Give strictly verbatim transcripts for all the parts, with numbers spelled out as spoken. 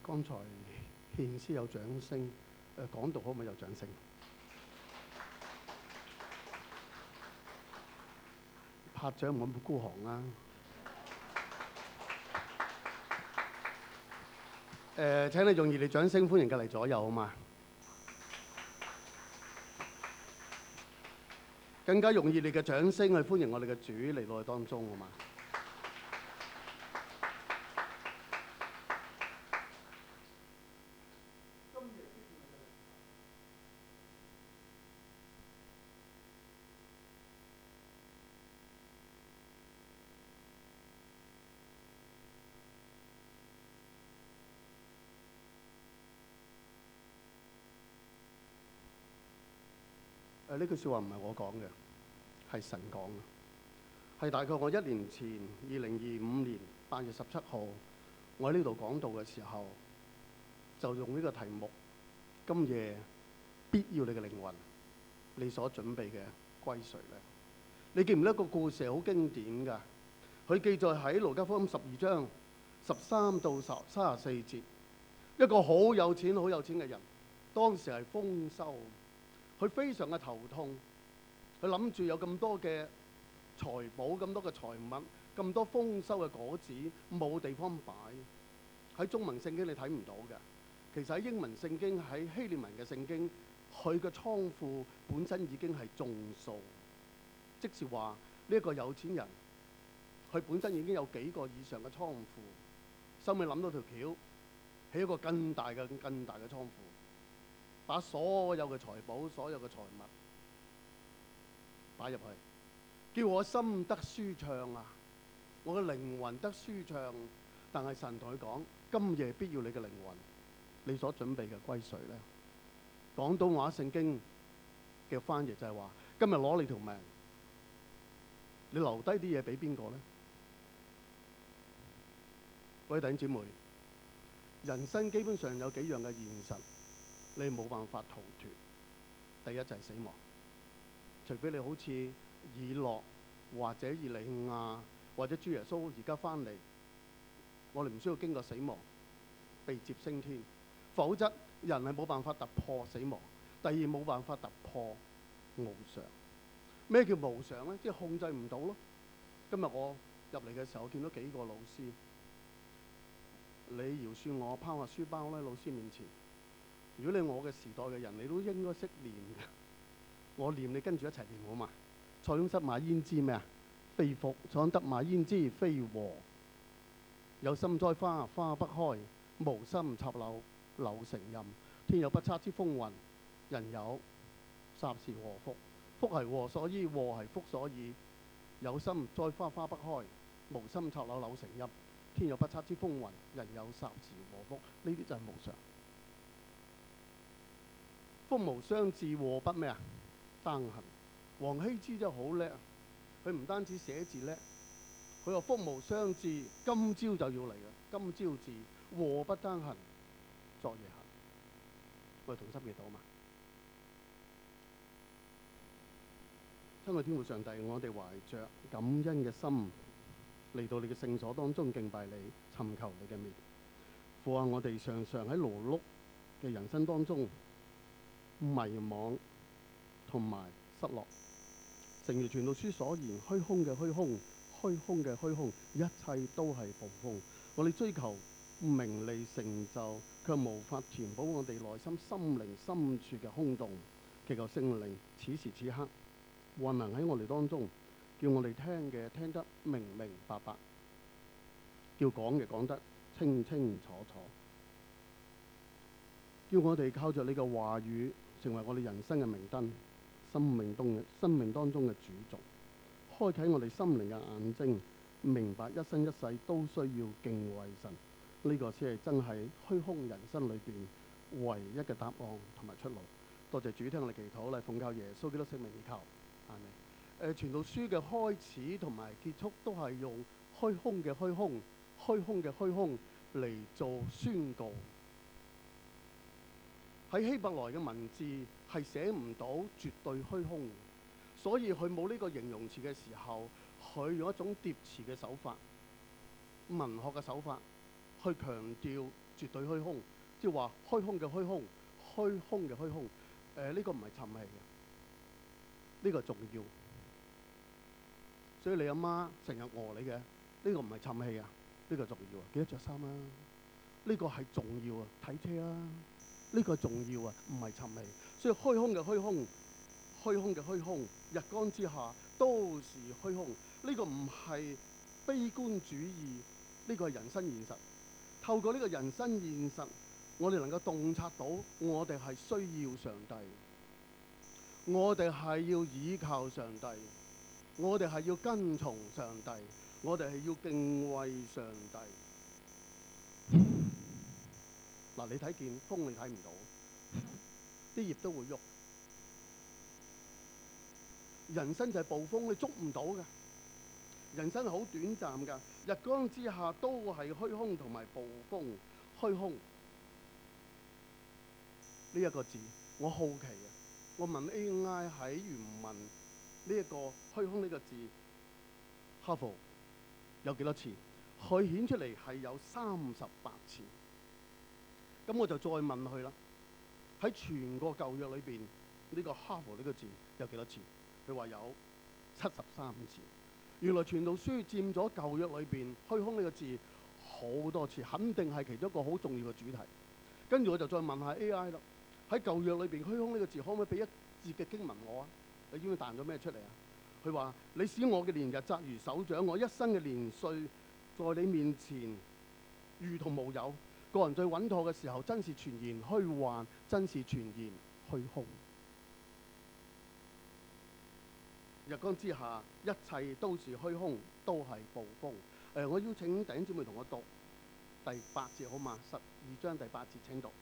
剛才獻詩有掌聲，誒講道可唔可以有掌聲？拍掌唔好咁孤寒啊！誒，請你用熱烈掌聲歡迎隔離左右好嘛？更加用熱烈嘅掌聲去歡迎我哋嘅主嚟到我哋當中好嘛？誒，呢句説話唔係我講嘅，係神講嘅，係大概我一年前二零二五年八月十七號，我喺呢度講道嘅時候，就用呢個題目：今夜必要你嘅靈魂，你所準備嘅歸誰呢？你記唔記得一個故事係好經典㗎？佢記載喺路加福音十二章十三到十三十四節，一個好有錢、好有錢嘅人，當時係豐收。佢非常嘅頭痛，佢諗住有咁多嘅財寶、咁多嘅財物、咁多豐收嘅果子，冇地方擺。喺中文聖經你睇唔到嘅，其實喺英文聖經、喺希臘文嘅聖經，佢嘅倉庫本身已經係眾數，即是話呢一個有錢人，佢本身已經有幾個以上嘅倉庫，收尾諗到條橋，起一個更大嘅、更大嘅倉庫。把所有嘅財寶、所有嘅財物擺入去，叫我心得舒暢啊！我嘅靈魂得舒暢。但係神同佢講：今夜必要你嘅靈魂，你所準備嘅歸誰呢？廣東話聖經嘅翻譯就係話：今日攞你條命，你留低啲嘢俾邊個呢？各位弟兄姊妹，人生基本上有幾樣嘅現實。你冇辦法逃脫。第一就係死亡，除非你好似以諾或者以利亞或者主耶穌而家翻嚟，我哋唔需要經過死亡被接升天，否則人係冇辦法突破死亡。第二冇辦法突破無常。咩叫無常呢？即係控制唔到咯。今日我入嚟嘅時候，我見到幾個老師，你饒恕我拋下書包咧，老師面前。如果你我嘅時代嘅人，你都應該識念嘅。我念你跟住一齊念好嘛？塞翁失馬焉知咩啊？非福；闖得馬焉知非禍。有心栽花花不開，無心插柳柳成蔭。天有不測之風雲，人有霎時禍福。福係禍所依，禍係福所倚。有心栽花花不開，無心插柳柳成蔭。天有不測之風雲，人有霎時禍福。呢啲就係無常。福無雙至，禍不咩啊？單行。王羲之真係好叻，佢唔單止寫字叻，佢話福無雙至，今朝就要嚟啦。今朝至，禍不單行，昨夜行。我哋同心祈禱嘛。親愛天父上帝，我哋懷着感恩嘅心嚟到你嘅聖所當中敬拜你，尋求你嘅面。父啊，我哋常常喺勞碌嘅人生當中迷惘同埋失落，正如傳道書所言，虛空嘅虛空，虛空嘅虛空，一切都係暴風。我哋追求名利成就，卻無法填補我哋內心心靈深處嘅空洞。祈求聖靈此時此刻運行喺我哋當中，叫我哋聽嘅聽得明明白白，叫講嘅講得清清楚楚，叫我哋靠着你嘅話語成為我哋人生嘅明燈，生命中嘅生命當中嘅主軸，開啟我哋心靈嘅眼睛，明白一生一世都需要敬畏神。呢、這個先係真係虛空人生裏邊唯一嘅答案同埋出路。多謝主聽我哋祈禱，嚟奉靠耶穌基督聖名而求，阿們。誒，傳道書嘅開始同埋結束都係用虛空嘅虛空、虛空嘅虛空嚟做宣告。喺希伯來嘅文字係寫唔到絕對虛空，所以佢冇呢個形容詞嘅時候，佢用一種疊詞嘅手法、文學嘅手法去強調絕對虛空，即係話虛空嘅虛空，虛空嘅虛空。誒、呃、呢、這個唔係沉氣嘅，呢、這個重要。所以你阿媽成日餓你嘅，呢、這個唔係沉氣啊，呢、這個重要啊。記得着衫啦，呢、這個係重要啊。睇車啦，呢、這個重要啊，唔係沉氣。所以虛空嘅虛空，虛空嘅虛空，日光之下都是虛空。呢、這個唔係悲觀主義，呢個係人生現實。透過呢個人生現實，我哋能夠洞察到我哋係需要上帝，我哋係要倚靠上帝，我哋係要跟從上帝，我哋係要敬畏上帝。嗱，你睇見風，你睇唔到，啲葉都會喐。人生就係暴風，你捉唔到嘅。人生係好短暫㗎，日光之下都係虛空同埋暴風。虛空呢一個字，我好奇啊！我問 A I 喺原文呢一個虛空呢個字，哈佛有幾多次？佢顯出嚟係有三十八次。咁我就再問佢啦。喺全個舊約裏邊，呢個哈佛呢個字有幾多次？佢話有七十三次。原來傳道書佔咗舊約裏邊虛空呢個字好多次，肯定係其中一個好重要嘅主題。跟住我就再問下 A I 啦，喺舊約裏邊虛空呢個字可唔可以俾一節嘅經文我啊？你知唔知彈咗咩出嚟啊？佢話：你使我嘅年日窄如手掌，我一生嘅年歲在你面前如同無有。個人最穩妥嘅時候，真是全然虛幻，真是全然虛空。日光之下，一切都是虛空，都係暴風。誒、呃，我邀請弟兄姊妹同我讀第八節好嘛？十二章第八節請讀。誒、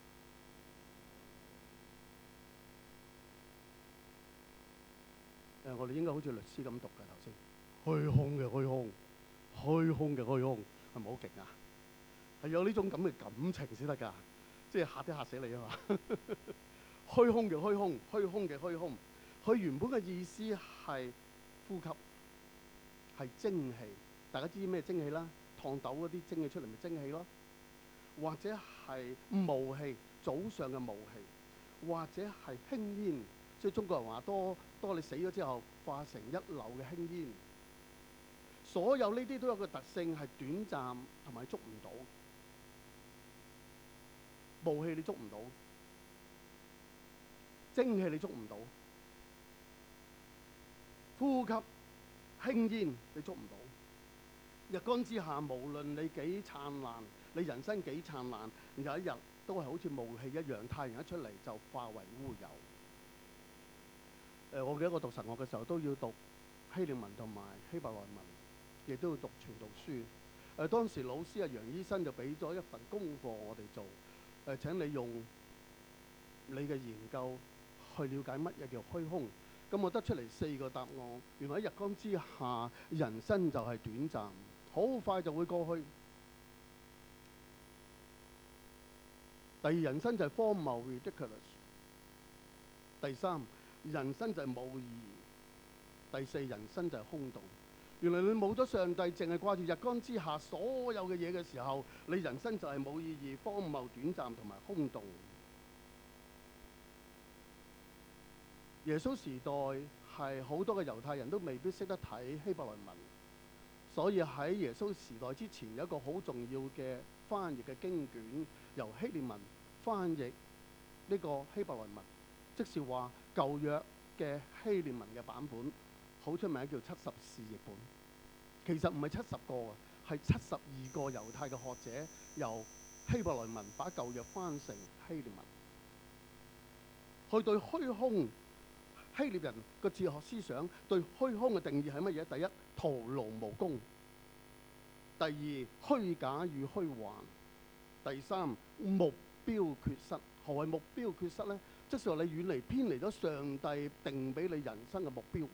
呃，我哋應該好似律師咁讀嘅頭先。虛空嘅虛空，虛空嘅虛空，係咪好勁啊？係有呢種咁嘅感情先得㗎，即係嚇都嚇死你啊嘛！虛空嘅虛空，虛空嘅虛空。佢原本嘅意思係呼吸，係蒸氣。大家知咩蒸氣啦？燙斗嗰啲蒸氣出嚟咪蒸氣咯。或者係霧氣，早上嘅霧氣，或者係輕煙。即係中國人話多多，你死咗之後化成一縷嘅輕煙。所有呢啲都有個特性係短暫同埋捉唔到。霧氣你捉唔到，蒸氣你捉唔到。呼吸輕煙你捉唔到。日光之下，無論你幾燦爛，你人生幾燦爛，有一日都係好似霧氣一樣，太陽一出嚟就化為烏有。誒、呃，我記得我讀神學嘅時候都要讀希臘文同埋希伯來文，亦都要讀傳道書。誒、呃，當時老師啊楊醫生就俾咗一份功課我哋做。誒、呃，請你用你嘅研究去了解乜嘢叫虛空。咁我得出嚟四個答案。原來喺日光之下，人生就係短暫，好快就會過去。第二，人生就係荒謬 ridiculous。第三，人生就係冇意義。第四，人生就係空洞。原來你冇咗上帝，淨係掛住日光之下所有嘅嘢嘅時候，你人生就係冇意義、荒謬、短暫同埋空洞。耶穌時代係好多嘅猶太人都未必識得睇希伯來文，所以喺耶穌時代之前有一個好重要嘅翻譯嘅經卷，由希臘文翻譯呢個希伯來文，即是話舊約嘅希臘文嘅版本，好出名叫七十士譯本。其實唔係七十個啊，係七十二個猶太嘅學者由希伯來文把舊約翻成希臘文，去對虛空。希臘人個哲學思想對虛空嘅定義係乜嘢？第一，徒勞無功；第二，虛假與虛幻；第三，目標缺失。何謂目標缺失呢？即係話你遠離偏離咗上帝定俾你人生嘅目標，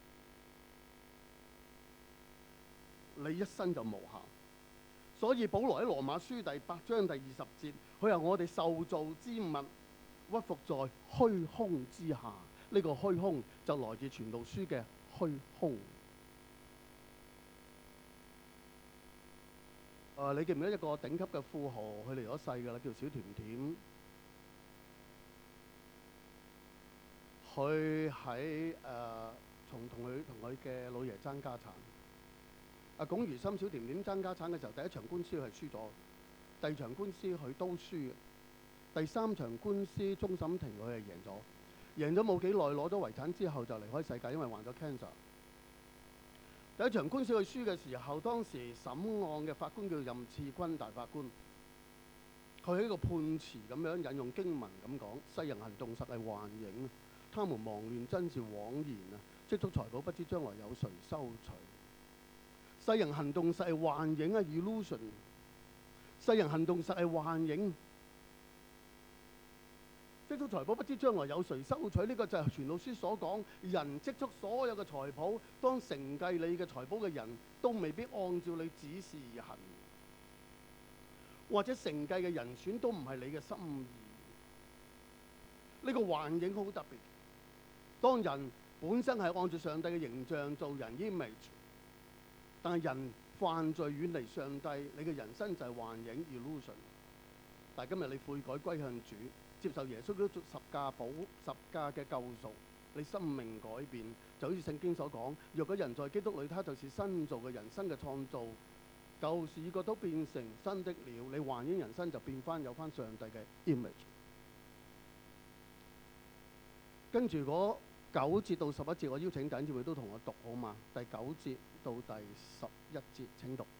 你一生就無效。所以保羅喺羅馬書第八章第二十節，佢話我哋受造之物屈服在虛空之下。呢個虛空就來自傳道書嘅虛空。 誒，你記唔記得一個頂級嘅富豪，佢離咗世㗎啦，叫小甜甜。佢喺誒從同佢同佢嘅老爺爭家產。阿龔如心、小甜甜爭家產嘅時候，第一場官司佢係輸咗，第二場官司佢都輸，第三場官司終審庭佢係贏咗，贏咗冇幾耐攞咗遺產之後就離開世界，因為患咗 cancer。第一場官司佢輸嘅時候，當時審案嘅法官叫任賜坤大法官，佢喺個判詞咁樣引用經文咁講：世人行動實係幻影，他們忙亂真是枉然啊！積蓄財寶不知將來有誰收取。世人行動實係幻影啊 illusion。世人行動實係幻影，積蓄財寶不知將來有誰收取。呢、這個就係傳道書所講，人積蓄所有嘅財寶，當承繼你嘅財寶嘅人都未必按照你指示而行，或者承繼嘅人選都唔係你嘅心意。呢、這個幻影好特別。當人本身係按照上帝嘅形象做人 image， 但係人犯罪遠離上帝，你嘅人生就係幻影 illusion。但係今日你悔改歸向主，接受耶穌基督十架寶十架嘅救贖，你生命改變，就好似聖經所講：若果人在基督裏，他就是新造嘅人生嘅創造，舊事已過都變成新的了。你幻影人生就變翻有翻上帝嘅 image。跟住嗰九節到十一節，我邀請弟兄姊妹都同我讀好嘛？第九節到第十一節請讀。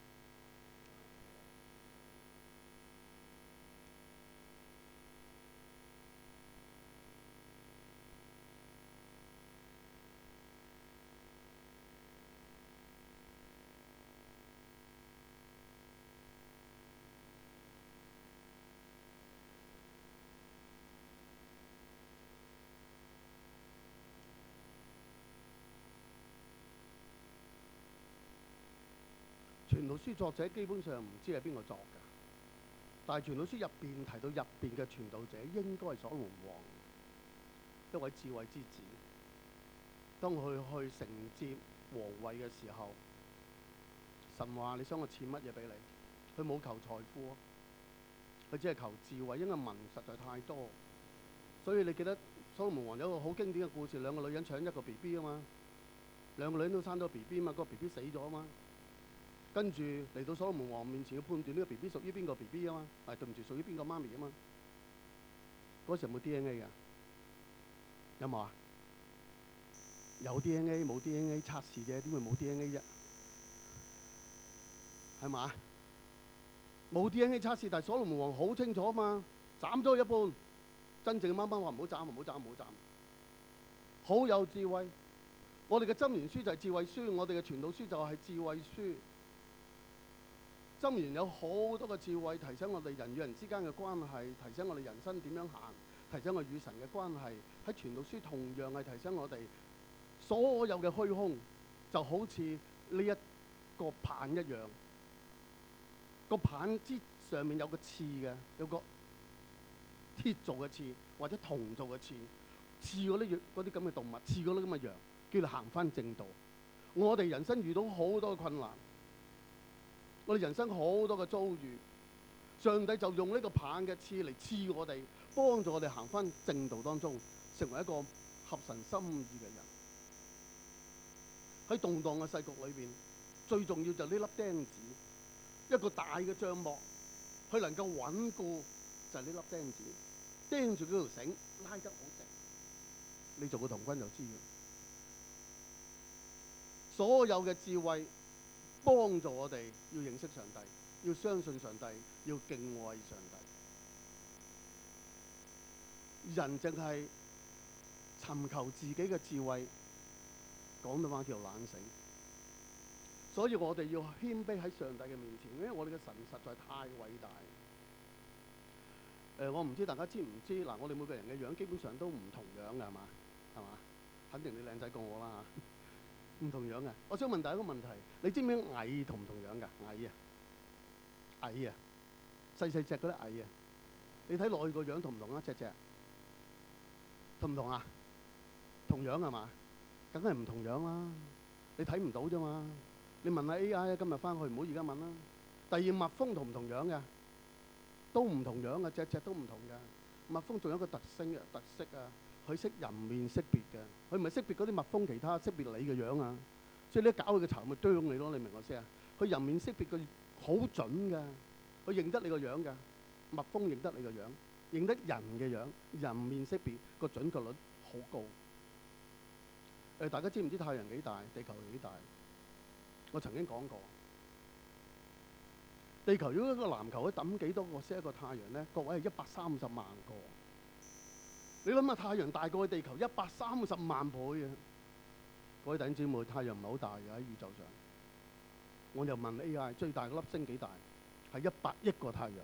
傳道書作者基本上唔知係邊個作㗎，但係傳道書入邊提到入邊嘅傳道者應該係所羅門王，一位智慧之子。當佢去承接皇位嘅時候，神話你想我賜乜嘢俾你？佢冇求財富，佢只係求智慧，因為民實在太多。所以你記得所羅門王有一個好經典嘅故事，兩個女人搶一個 B B 啊嘛，兩個女人都生咗 B B 啊嘛，嗰個 B B 死咗啊嘛。跟住嚟到所羅門王面前要判斷呢個 B B 屬於邊個 B B 啊嘛，係對唔住屬於邊個媽咪啊嘛。嗰時有冇 D N A 㗎？有冇啊？有 D N A 冇 D N A 測試啫，點會冇 D N A 啫？係嘛？冇 D N A 測試，但係所羅門王好清楚啊嘛，斬咗一半。真正嘅媽媽話唔好斬，唔好斬，唔好斬。好有智慧。我哋嘅箴言書就係智慧書，我哋嘅傳道書就係智慧書。箴言有好多嘅智慧，提醒我哋人與人之間嘅關係，提醒我哋人生點樣行，提醒我哋與神嘅關係。喺傳道書同樣係提醒我哋所有嘅虛空，就好似呢一個棒一樣，個棒之上面有個刺嘅，有個鐵做嘅刺或者銅做嘅刺，刺嗰啲嗰啲咁嘅動物，刺嗰啲咁嘅羊，叫你行翻正道。我哋人生遇到好多嘅困難。我哋人生好多嘅遭遇，上帝就用呢個棒嘅刺嚟刺我哋，幫助我哋行翻正道當中，成為一個合神心意嘅人。喺動盪嘅世局裏邊，最重要就係呢粒釘子，一個大嘅帳幕，佢能夠穩固就係呢粒釘子，釘住嗰條繩拉得好直。你做個童軍就知嘅，所有嘅智慧。幫助我哋要認識上帝，要相信上帝，要敬畏上帝。人淨係尋求自己嘅智慧，講到話叫懶醒。所以我哋要謙卑喺上帝嘅面前，因為我哋嘅神實在太偉大。誒、呃，我唔知大家知唔知嗱？我哋每個人嘅樣基本上都唔同樣嘅，係嘛？係嘛？肯定你靚仔過我啦嚇。唔同樣嘅，我想問大家一個問題：你知唔知蟻同唔同樣㗎？蟻啊，蟻啊，細細隻嗰啲蟻啊，你睇落去個樣同唔同啊？隻隻同唔同啊？同樣係嘛？梗係唔同樣啦。你睇唔到啫嘛。你問下 A I 今日翻去，唔好而家問啦。 第二，蜜蜂同唔同樣嘅？都唔同樣嘅，隻隻都唔同嘅。蜜蜂仲有一個特性嘅特色啊，佢識人面識別嘅，佢唔係識別嗰啲蜜蜂其他，識別你嘅樣啊。所以你一搞佢嘅巢咪啄你咯，你明我先啊？佢人面識別佢好準㗎，佢認得你個樣㗎。蜜蜂認得你個樣，認得人嘅樣，人面識別個準確率好高。誒，大家知唔知太陽幾大？地球幾大？我曾經講過，地球如果一個籃球可以抌幾多個先一個太陽呢？各位係一百三十萬個。你諗下，太陽大過地球一百三十萬倍啊！各位弟兄姊妹，太陽唔係好大嘅喺宇宙上。我又問 A I 最大嘅粒星幾大？係一百億個太陽。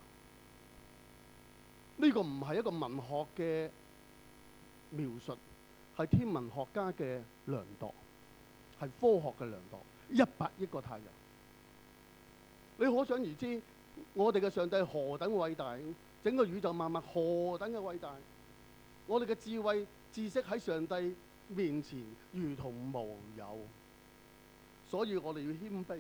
呢個唔係一個文學嘅描述，係天文學家嘅量度，係科學嘅量度。一百億個太陽，你可想而知，我哋嘅上帝何等偉大，整個宇宙萬物何等嘅偉大。我哋嘅智慧知識喺上帝面前如同無有，所以我哋要謙卑。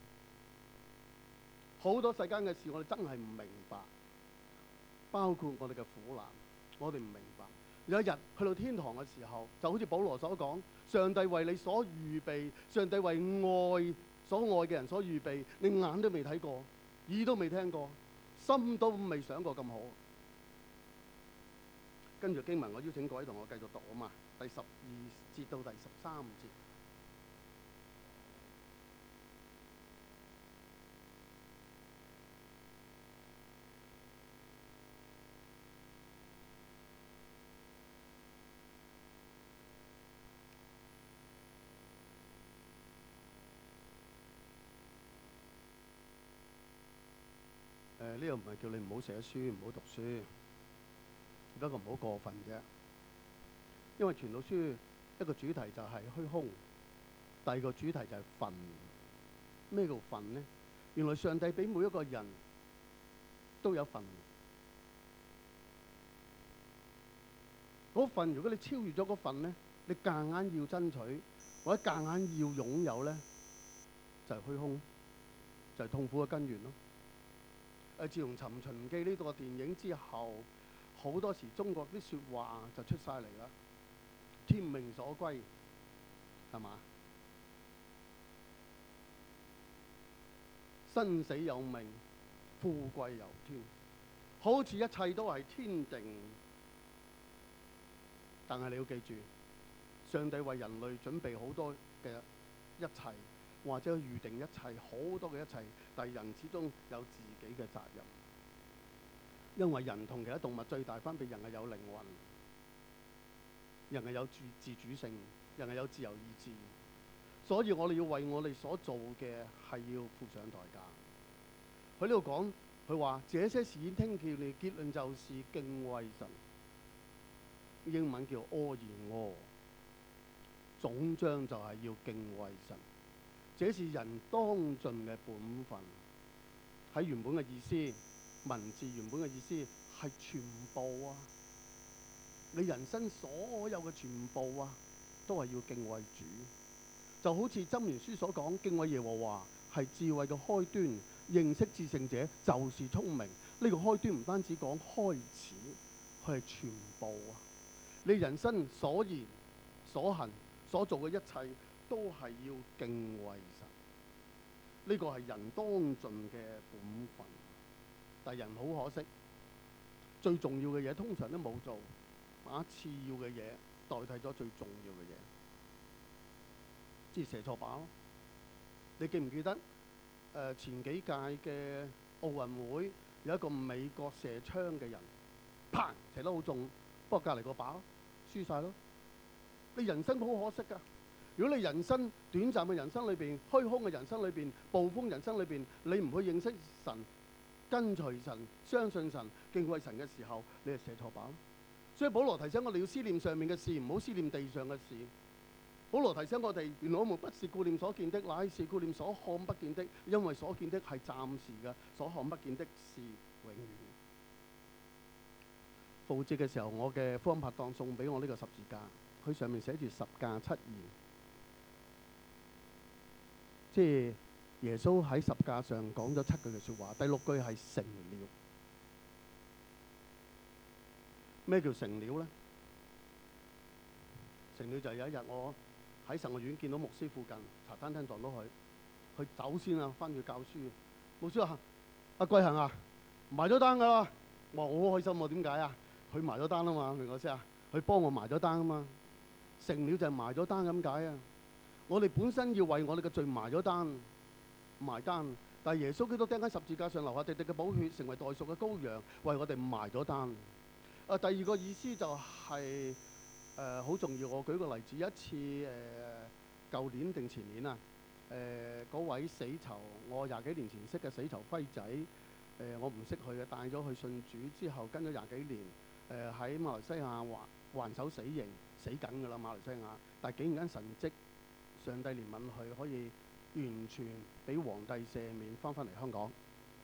好多世間嘅事我哋真係唔明白，包括我哋嘅苦難，我哋唔明白。有一日去到天堂嘅時候，就好似保羅所講，上帝為你所預備，上帝為愛所愛嘅人所預備，你眼都未睇過，耳都未聽過，心都未想過咁好。跟住經文，我邀請各位同我繼續讀啊嘛，第十二節到第十三節。誒，呢個唔係叫你唔好寫書，唔好讀書，不過唔好過分啫。因為傳道書一個主題就係虛空，第二個主題就係份。咩叫份呢？原來上帝俾每一個人都有份。嗰份如果你超越咗嗰份呢，你夾硬要爭取或者夾硬要擁有呢，就係虛空，就係痛苦嘅根源咯。誒，自從《尋秦記》呢個電影之後，好多時中國啲説話就出晒嚟啦。天命所歸，係嘛？生死有命，富貴由天，好似一切都係天定。但係你要記住，上帝為人類準備好多嘅一切，或者預定一切，好多嘅一切，但係人始終有自己嘅責任。因為人同其他動物最大分別，人係有靈魂，人係有自自主性，人係有自由意志。所以我哋要為我哋所做嘅係要付上代價。佢呢度講，佢話這些事已聽見你，結論就是敬畏神。英文叫 all in all， 總章就係要敬畏神。這是人當盡嘅本分。喺原本嘅意思，文字原本嘅意思係全部啊！你人生所有嘅全部啊，都係要敬畏主。就好似箴言書所講，敬畏耶和華係智慧嘅開端，認識至聖者就是聰明。呢、這個開端唔單止講開始，佢係全部啊！你人生所言所行所做嘅一切，都係要敬畏神。呢、這個係人當盡嘅本分。但係人好可惜，最重要嘅嘢通常都冇做，把次要嘅嘢代替咗最重要嘅嘢，即係射錯靶咯。你記唔記得誒、呃、前幾屆嘅奧運會有一個美國射槍嘅人，砰射得好重，不過隔離個靶輸晒咯。你人生好可惜㗎。如果你人生短暫嘅人生裏邊、虛空嘅人生裏邊、暴風人生裏邊，你唔去認識神、跟隨神、相信神、敬畏神嘅時候，你係射錯靶。所以保羅提醒我哋要思念上面嘅事，唔好思念地上嘅事。保羅提醒我哋，原來我們不是顧念所見的，乃是顧念所看不見的，因為所見的係暫時嘅，所看不見的是永遠。復活節嘅時候，我嘅福音拍檔送俾我呢個十字架，佢上面寫住十架七言，即係耶穌喺十架上講咗七句嘅説話，第六句係成了。咩叫成了呢？成了就係有一日我喺神學院見到牧師附近茶餐廳撞到佢，佢走先啊，翻去教書。牧師話：阿貴恒啊，埋咗單㗎啦！我話我好開心喎，點解啊？佢埋咗單啊嘛，明我意思啊？佢幫我埋咗單啊嘛。成了就係埋咗單咁解啊！我哋本身要為我哋嘅罪埋咗單，埋單，但係耶穌基督釘喺十字架上流下滴滴嘅寶血，成為代贖嘅羔羊，為我哋埋咗單。啊，第二個意思就係誒好重要。我舉個例子，一次誒舊、呃、年定前年啊，誒、呃、嗰位死囚，我廿幾年前識嘅死囚輝仔，誒、呃、我唔識佢嘅，帶咗去信主之後跟咗廿幾年，誒、呃、喺馬來西亞還還手死刑，死緊㗎啦馬來西亞，但係竟然間神蹟，上帝憐憫佢可以完全俾皇帝赦免，翻返嚟香港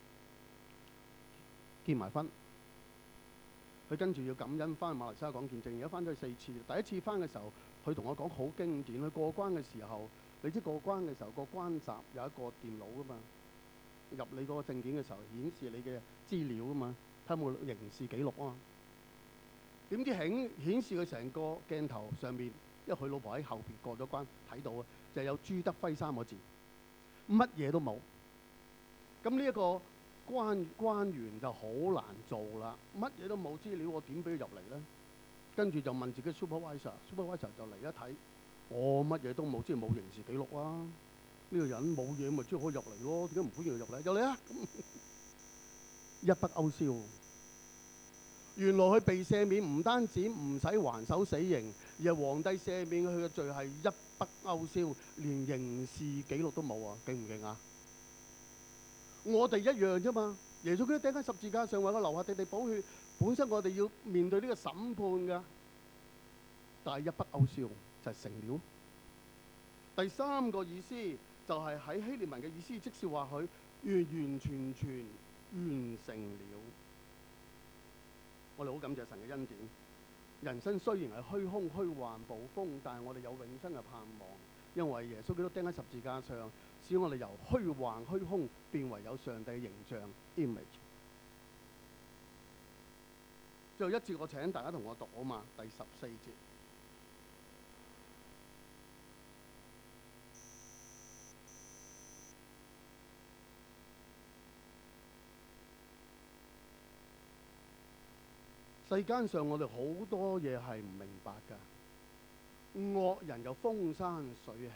結埋婚。佢跟住要感恩翻去馬來西亞講見證，而家翻咗去四次。第一次翻嘅時候，佢同我講好經典。佢過關嘅時候，你知過關嘅時候個關閘有一個電腦噶嘛，入你嗰個證件嘅時候顯示你嘅資料噶嘛，睇有冇刑事記錄啊嘛。點知顯顯示佢成個鏡頭上面，因為佢老婆喺後邊過咗關睇到啊，就係有朱德輝三個字，乜嘢都冇。咁呢一個關關員就好難做啦，乜嘢都冇資料，我點俾佢入嚟呢？跟住就問自己 supervisor，supervisor 就嚟一睇，我乜嘢都冇，即係冇刑事記錄啊！呢個人冇嘢，咪即係可以入嚟咯？點解唔歡迎佢入嚟？入嚟啊！一筆勾銷。原來佢被赦免，唔單止唔使還手死刑，而係皇帝赦免佢嘅罪係一筆勾銷，連刑事記錄都冇啊！勁唔勁啊？我哋一樣啫嘛。耶穌基督釘喺十字架上為我流下滴滴寶血，本身我哋要面對呢個審判㗎，但係一筆勾銷就係成了。第三個意思就係喺希臘文嘅意思，即是話佢完完全全完成了。我哋好感謝神嘅恩典。人生雖然係虛空虛幻暴風，但係我哋有永生嘅盼望，因為耶穌基督釘喺十字架上，使我哋由虛幻虛空變為有上帝嘅形象 image。最後一節，我請大家同我讀好嘛？第十四節。世間上我哋好多嘢係唔明白㗎，惡人就風生水起，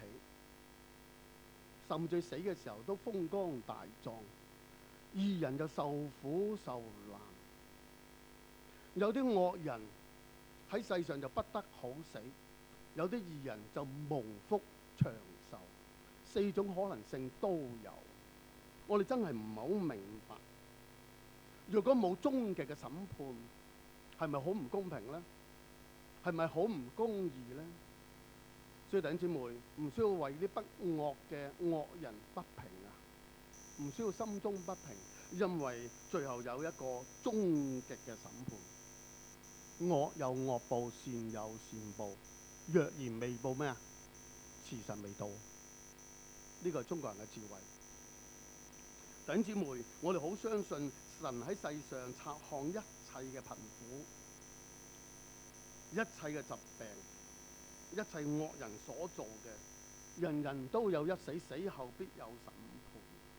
甚至死嘅時候都風光大壯；義人就受苦受難。有啲惡人喺世上就不得好死，有啲義人就蒙福長壽。四種可能性都有，我哋真係唔係好明白。若果冇終極嘅審判，係咪好唔公平呢？係咪好唔公義呢？所以弟兄姊妹唔需要為啲不惡嘅惡人不平啊，唔需要心中不平，因為最後有一個終極嘅審判。惡有惡報，善有善報。若然未報咩啊？時辰未到。呢個係中國人嘅智慧。弟兄姊妹，我哋好相信神喺世上察看一切嘅貧苦、一切嘅疾病、一切惡人所做嘅，人人都有一死，死後必有審判。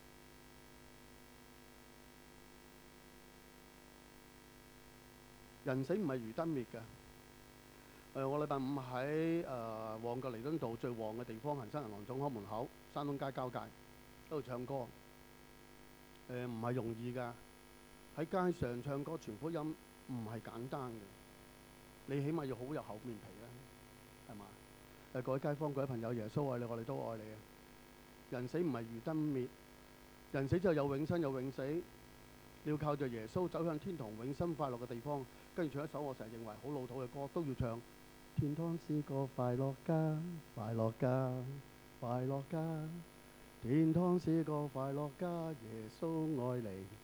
人死唔係如燈滅嘅。誒、呃，我禮拜五喺誒、呃、旺角彌敦道最旺嘅地方，恒生銀行總行門口，山東街交界，喺度唱歌。誒，唔係容易㗎。喺街上唱歌傳福音唔係簡單嘅，你起碼要好有厚面皮啦，係嘛？誒，各位街坊、各位朋友，耶穌愛你，我哋都愛你啊！人死唔係如燈滅，人死之後有永生有永死，你要靠著耶穌走向天堂永生快樂嘅地方。跟住唱一首我成日認為好老土嘅歌，都要唱。天堂是個快樂家，快樂家，快樂家。天堂是個快樂家，耶穌愛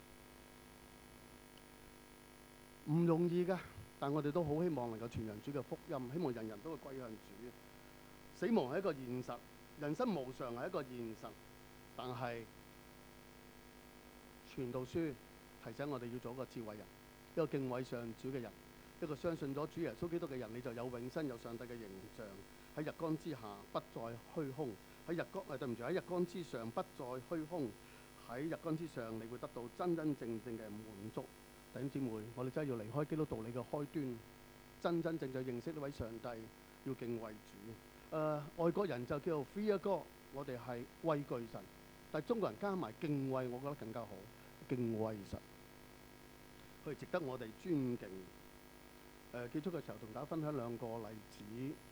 你。唔容易㗎，但我哋都好希望能夠傳揚主嘅福音，希望人人都會歸向主。死亡係一個現實，人生無常係一個現實， 但係傳道書提醒我哋要做一個智慧人，一個敬畏上主嘅人，一個相信咗主耶穌基督嘅人，你就有永生，有上帝嘅形象，喺日光之下不再虛空，喺日光誒對唔住喺日光之上不再虛空，喺日光之上你會得到真真正正嘅滿足。弟兄姊妹，我哋真係要離開基督道理嘅開端，真真正正認識呢位上帝，要敬畏主。誒、呃、外國人就叫做 fear God， 我哋係畏懼神，但係中國人加埋敬畏，我覺得更加好。敬畏神，佢值得我哋尊敬。誒、呃、結束嘅時候同大家分享兩個例子，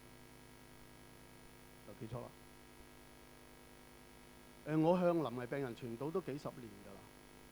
就結束啦。誒、呃、我向臨危病人傳道都幾十年㗎啦，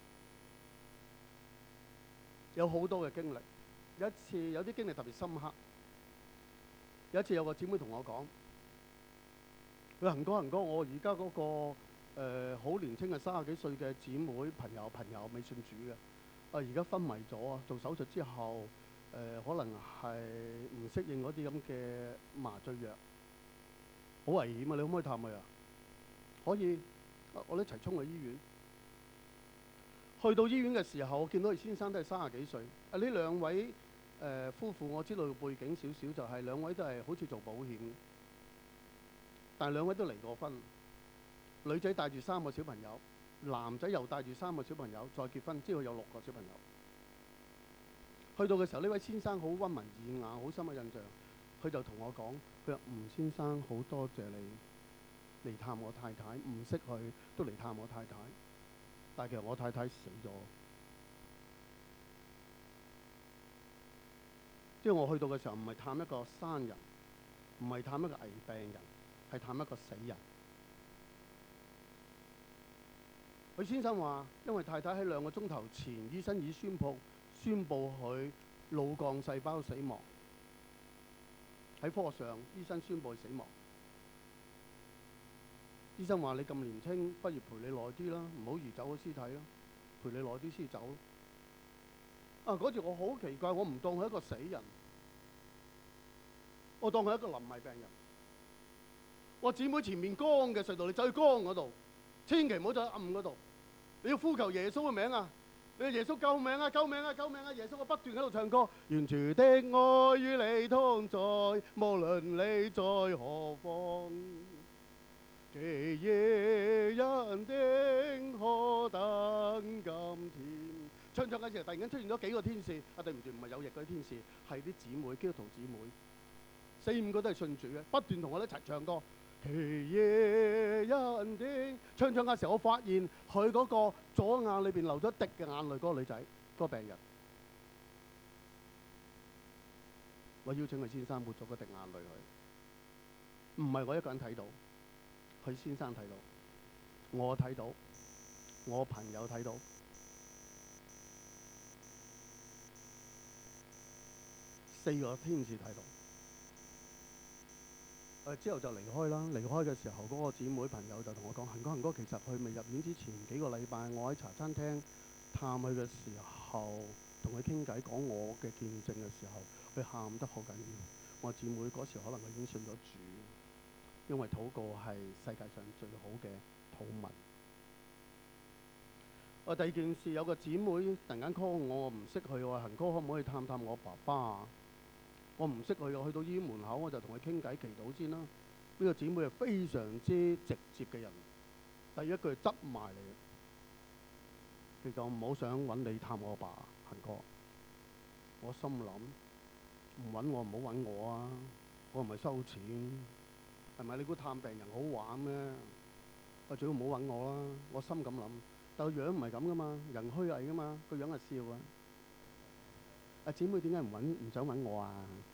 有好多嘅經歷。有一次有啲經歷特別深刻。有一次有個姊妹同我講，佢話：恆哥恆哥，我而家嗰個誒好、呃、年輕嘅三十幾歲嘅姊妹朋友朋友未信主嘅，啊而家昏迷咗啊！做手術之後，誒、呃、可能係唔適應嗰啲咁嘅麻醉藥，好危險啊！你可唔可以探佢啊？可以，我哋一齊衝去醫院。去到醫院嘅時候，我見到佢先生都係三十幾歲。啊，呢兩位誒、呃、夫婦，我知道背景少少，就係、是、兩位都係好似做保險，但係兩位都離過婚。女仔帶住三個小朋友，男仔又帶住三個小朋友，再結婚之後有六個小朋友。去到嘅時候，呢位先生好溫文爾雅，好深嘅印象。佢就同我講：佢話吳先生，好多謝你嚟探我太太，唔識佢都嚟探我太太。但係其實我太太死咗。即係我去到嘅時候，唔係探一個生人，唔係探一個危病人，係探一個死人。佢先生話：因為太太喺兩個鐘頭前，醫生已宣佈宣佈佢腦幹細胞死亡。喺科學上，醫生宣佈佢死亡。醫生話：你咁年輕，不如陪你耐啲啦，唔好移走個屍體啦，陪你耐啲先走。啊！嗰次我好奇怪，我唔當佢一個死人，我當佢一個臨危病人。我姊妹前面光嘅隧道，你走去光嗰度，千祈唔好走去暗嗰度。你要呼求耶穌嘅名啊！你耶穌救命啊！救命啊！救命啊！耶穌，我不斷喺度唱歌。願主的愛與你同在，無論你在何方。記憶人的何等甘甜。唱唱嘅時候，突然間出現咗幾個天使。啊，對唔住，唔係有翼嗰啲天使，係啲姊妹，基督徒姊妹，四五個都係信主嘅，不斷同我哋一齊唱歌。奇異人的唱唱嘅時候，我發現佢嗰個左眼裏邊流咗一滴嘅眼淚，嗰個女仔，嗰個病人。我邀請佢先生抹咗嗰滴眼淚佢，唔係我一個人睇到，佢先生睇到，我睇到，我朋友睇到。四個天使睇到，誒之後就離開啦。離開嘅時候，嗰個姊妹朋友就同我講：恆哥恆哥，其實佢未入院之前幾個禮拜，我喺茶餐廳探佢嘅時候，同佢傾偈講我嘅見證嘅時候，佢喊得好緊要。我姊妹嗰時可能佢已經信咗主，因為禱告係世界上最好嘅禱文。我第二件事，有個姊妹突然間 call 我，我唔識佢，我話：恆哥可唔可以探探我爸爸？我唔識佢，我去到醫院門口我就同佢傾偈祈禱先啦。呢個姊妹係非常之直接嘅人，第一句執埋嚟，其實我唔好想揾你探我爸，恆哥。我心諗唔揾我唔好揾我啊！我唔係收錢，係咪？你估探病人好玩咩？我最好唔好揾我啦。我心咁諗，但個樣唔係咁噶嘛，人虛偽噶嘛，個樣係笑啊！阿姊妹點解唔揾唔想揾我啊？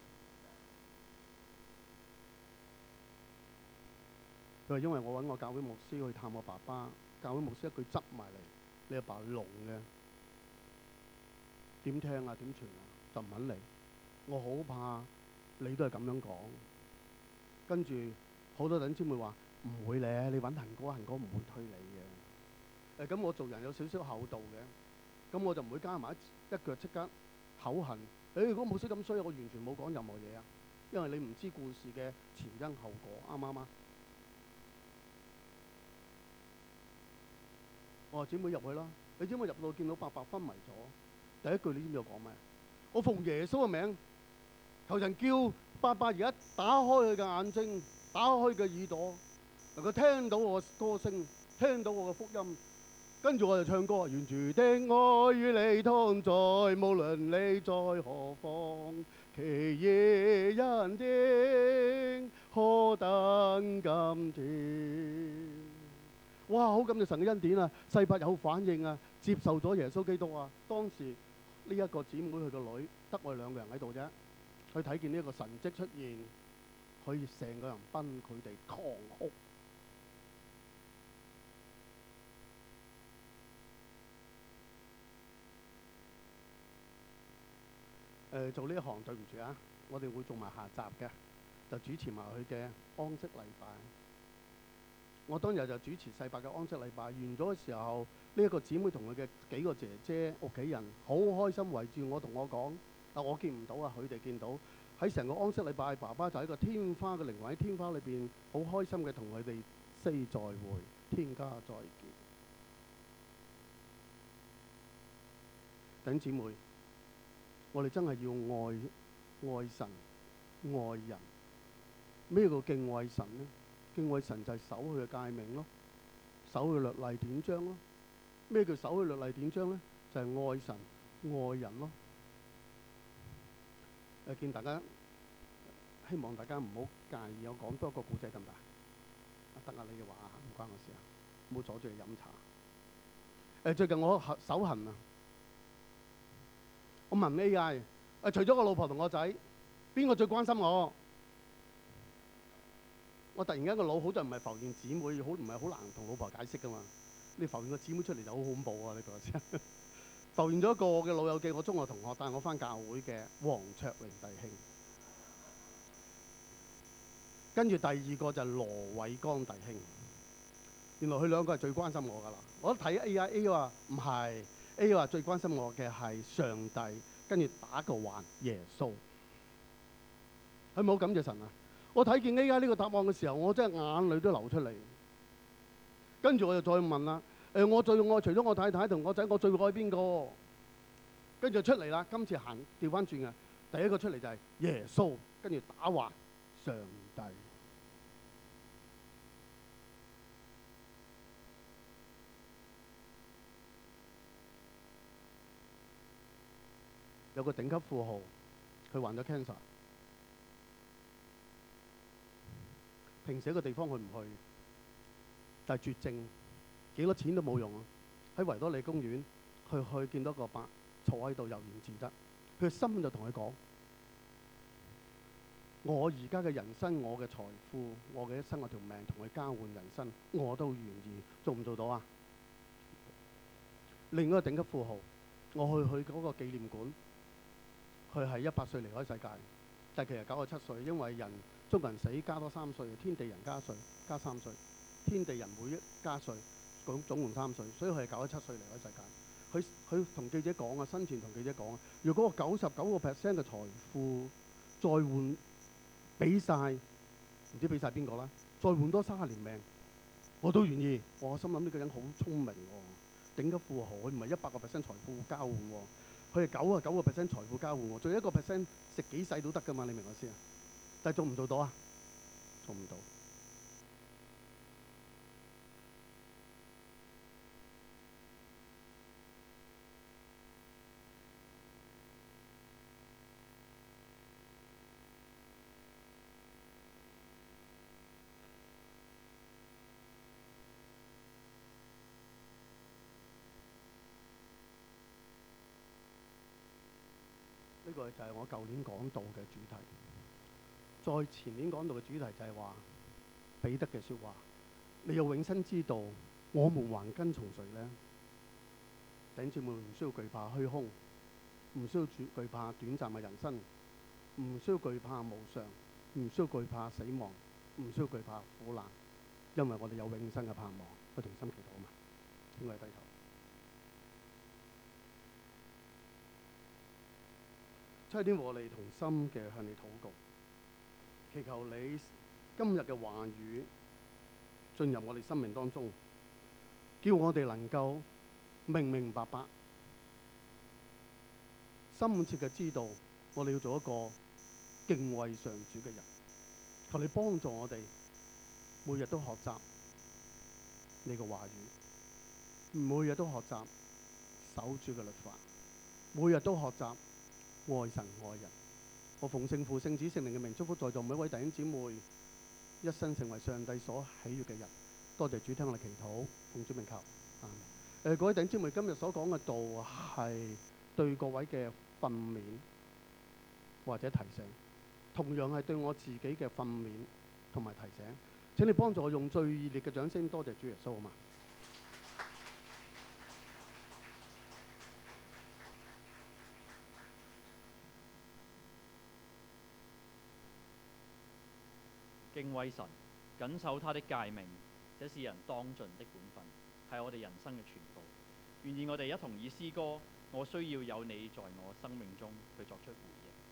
佢話因為我揾我教會牧師去探我爸爸，教會牧師一句執埋嚟，你阿爸聾嘅，點聽啊？點傳啊？就唔肯嚟。我好怕你都係咁樣講。跟住好多弟姊妹話唔會咧，你揾恆哥，恆哥唔會推你嘅。誒、呃、咁我做人有少少厚道嘅，咁我就唔會加埋一一腳即刻。口痕，誒如果冇識咁衰，我完全冇講任何嘢啊，因為你唔知故事嘅前因後果，啱唔啱啊？ 我話姊妹入去啦。你知唔知入到見到伯伯昏迷咗？第一句你知唔知我講咩？我奉耶穌嘅名，求神叫伯伯而家打開佢嘅眼睛，打開佢嘅耳朵，能夠聽到我嘅歌聲，聽到我嘅福音。跟住我就唱歌，願主的愛與你同在，無論你在何方，奇異恩典何等甘甜。哇！好感謝神嘅恩典啊！細伯有反應啊，接受咗耶穌基督啊。當時呢一個姊妹佢個女得我哋兩個人喺度啫，佢睇見呢一個神蹟出現，佢成個人奔佢哋狂哭。誒、呃、做呢一行對唔住啊，我哋會做埋下集嘅，就主持埋佢嘅安息禮拜。我當日就主持細伯嘅安息禮拜，完咗嘅時候，呢一個姊妹同佢嘅幾個姐姐屋企人好開心圍住我，同我講：啊，我見唔到啊，佢哋見到喺成個安息禮拜，爸爸就喺個天花嘅靈魂喺天花裏邊，好開心嘅同佢哋 say 再會，天家再見。弟兄姊妹，我哋真係要愛愛神愛人。咩叫敬畏神呢？敬畏神就係守佢嘅誡命咯，守佢律例典章咯。咩叫守佢律例典章呢？就係、是、愛神愛人咯。誒，見大家，希望大家唔好介意我講多個故仔得唔得？得啊，你嘅話唔關我事啊，唔好阻住你飲茶。誒，最近我手痕啊，我問 A I， 誒，除咗我老婆同我仔，邊個最關心我？我突然間個腦好似唔係浮現姊妹，好唔係好難同老婆解釋噶嘛？你浮現個姊妹出嚟就好恐怖啊！你覺得先？浮現咗一個我嘅老友記，我中學同學帶我返教會嘅黃卓榮弟兄。跟住第二個就係羅偉剛弟兄。原來佢兩個係最關心我噶啦。我一睇 A I A 話唔係 A 話最關心我嘅係上帝，跟住打個橫耶穌。係咪好感謝神啊？我睇見 A I 呢個答案嘅時候，我真係眼淚都流出嚟。跟住我就再問啦，誒、呃，我最愛除咗我太太同我仔，我最愛邊個？跟住出嚟啦，今次行調翻轉嘅，第一個出嚟就係耶穌，跟住打橫上帝。有個頂級富豪，佢患咗 cancer。平時一個地方去唔去，但係絕症，幾多錢都冇用啊！喺維多利公園，去去見到個伯坐喺度悠然自得，佢心就同佢講：我而家嘅人生，我嘅財富，我嘅一生，我條命同佢交換人生，我都願意。做唔做到啊？另一個頂級富豪，我去去嗰個紀念館，佢係一百歲離開世界，但係其實九十七歲，因為人。中國人死加多三歲，天地人加歲加三歲，天地人每一加歲總總共三歲，所以佢係九十七歲離開世界。佢佢同記者講啊，生前同記者講啊，如果我九十九個 percent 嘅財富再換俾晒，唔知俾晒邊個啦，再換多三十年命，我都願意。我心諗呢個人好聰明喎，頂級富豪，佢唔係一百個 percent 財富交換喎，佢係九十九個 percent 財富交換喎，仲有一個 percent 食幾世都得㗎嘛？你明我先啊？但係做唔做到啊？做唔到。呢個就係我舊年講道嘅主題。再前年講到嘅主題就係話彼得嘅説話，你有永生之道，我們還跟從誰呢？弟兄姊妹唔需要懼怕虛空，唔需要懼怕短暫嘅人生，唔需要懼怕無常，唔需要懼怕死亡，唔需要懼怕苦難，因為我哋有永生嘅盼望。我同心祈禱嘛，請我哋低頭。差啲和你同心嘅向你禱告。祈求你今日嘅話語進入我哋生命當中， 叫我哋能夠明明白白、深切嘅知道，我哋要做一個敬畏上主嘅人。求你幫助我哋，每日都學習你嘅話語，每日都學習守主嘅律法，每日都學習愛神愛人。我奉聖父、聖子、聖靈嘅名祝福在座每一位弟兄姊妹，一生成為上帝所喜悅嘅人。多謝主聽我哋祈禱，奉主名求。啊，誒，各位弟兄姊妹，今日所講嘅道係對各位嘅訓勉或者提醒，同樣係對我自己嘅訓勉同埋提醒。請你幫助我用最熱烈嘅掌聲，多謝主耶穌啊嘛！ 敬畏神，謹守他的誡命，這是人當盡的本分，係我哋人生嘅全部。願意我哋一同以詩歌《我需要有你在我生命中》去作出回應。